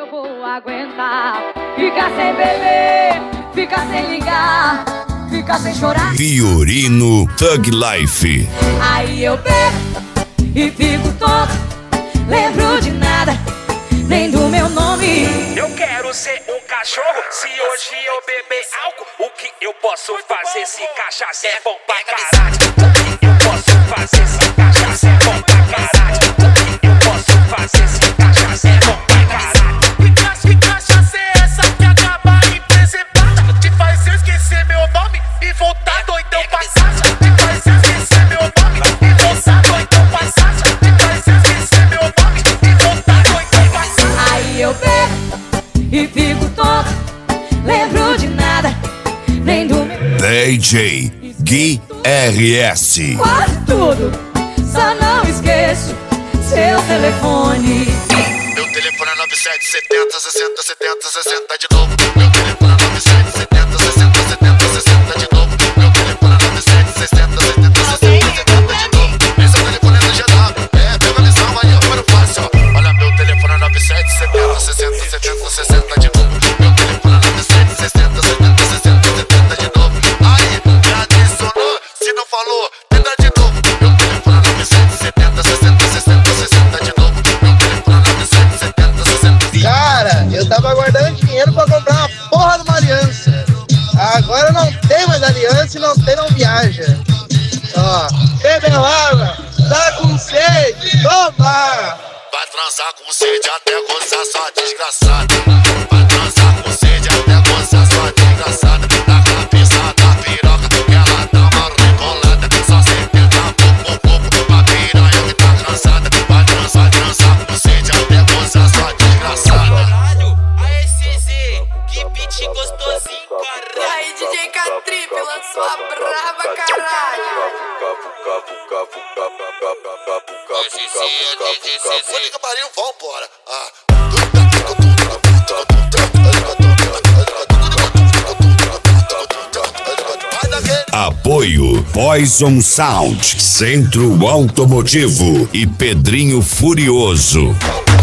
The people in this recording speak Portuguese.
eu vou aguentar. Ficar sem beber, ficar sem ligar, ficar sem chorar. Fiorino Thug Life. Aí eu bebo e fico tonto, lembro de nada, nem do meu nome. Eu quero ser um cachorro, se hoje eu beber álcool, o que eu posso fazer se cachaça é bom pra caralho? O que eu posso fazer se cachaça é bom pra caralho? O que eu posso fazer se cachaça é bom pra caralho? Que cachaça é essa que acaba impreservada? Te faz eu esquecer meu nome e voltar doidão pra casa. Te faz eu esquecer meu nome e voltar doidão pra casa. Te faz eu esquecer meu nome e voltar doidão pra casa. Aí eu bebo e fico tonto, lembro de nada, nem do meu. DJ Gui RS. Quase tudo, só não esqueço seu telefone. Meu telefone é 9770 60 70 60 de novo. Meu telefone é 9770 60 70 60 de novo. Meu telefone é 9760 70 60 70 de novo. Esse é o telefone do GW. Pega a lição aí, número fácil. Olha, meu telefone é 9770 60 70 60 de novo. Meu telefone é 9760 70 60 70 de novo. Aí, já adicionou? Se não falou, tenta de novo. Meu telefone é 9770 60 60 60 de novo. Meu telefone é 9770 60. Cara, eu tava guardando dinheiro pra comprar uma porra de uma aliança. Agora não tem mais aliança e não viaja. Ó, bebeu água, tá com sede, toma! Vai transar com sede até gozar sua desgraçada. Vai transar com sede até gozar sua desgraçada. Na cabeça da piroca, ela dá uma rebolada. Só sententa pouco pra piranha que tá cansada. Vai transar com sede até gozar sua desgraçada. Caralho, aê CZ, que beat gostosinho, caralho. Aí DJ K-Trip lançou a brava, caralho. Puta que pariu, vambora. Apoio Poison Sound, Centro Automotivo e Pedrinho Furioso.